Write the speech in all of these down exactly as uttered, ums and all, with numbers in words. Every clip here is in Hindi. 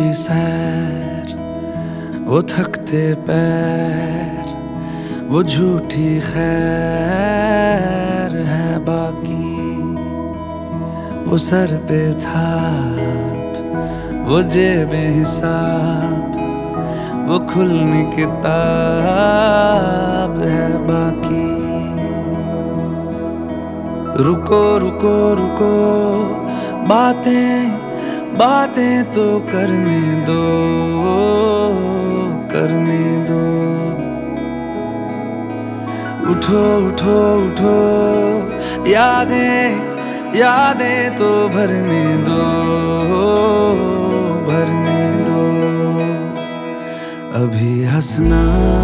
की सैर, वो थकते पैर, वो झूठी खैर है बाकी। वो सर पे थाप, वो जेबे हिसाब, वो खुलनी किताब है बाकी। रुको रुको रुको, बातें बातें तो करने दो, करने दो। उठो उठो उठो, यादें यादें तो भरने दो, भरने दो। अभी हंसना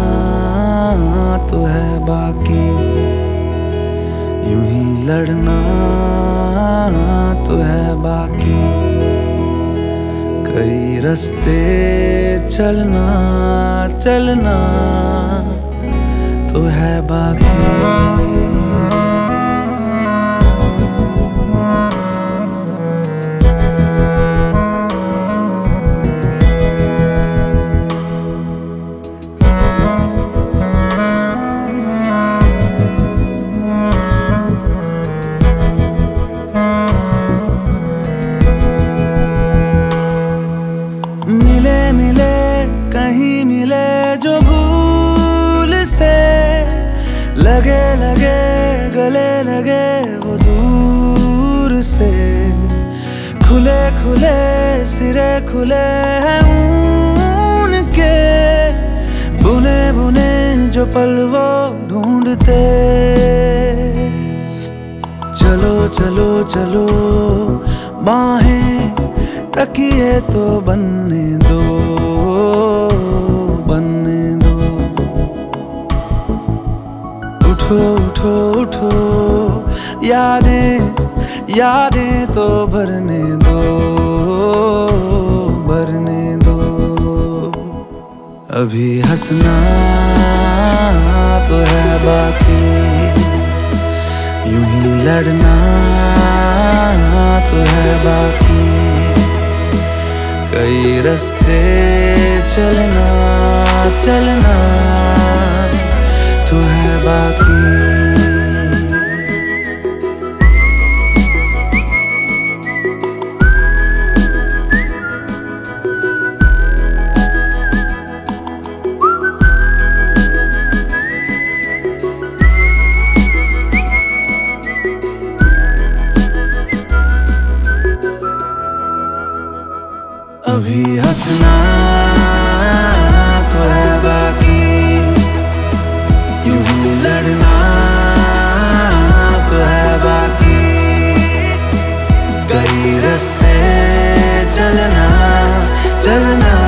तो है बाकी, यूं ही लड़ना तो है बाकी। कई रास्ते चलना चलना तो है बाकी। मिले मिले कहीं मिले जो भूल से, लगे लगे गले लगे वो दूर से। खुले खुले सिरे खुले हैं उनके, बुने बुने जो पल वो ढूंढते। चलो चलो चलो, बाहें तकिए तो बनने दो, बनने दो। उठो उठो उठो, यादें यादें तो भरने दो, भरने दो। अभी हंसना तो है बाकी, यूं ही लड़ना तो है बाकी। कई रास्ते चलना चलना तो है बाकी। अभी हंसना तो है बाकी, यूं ही लड़ना तो है बाकी। कई रास्ते चलना चलना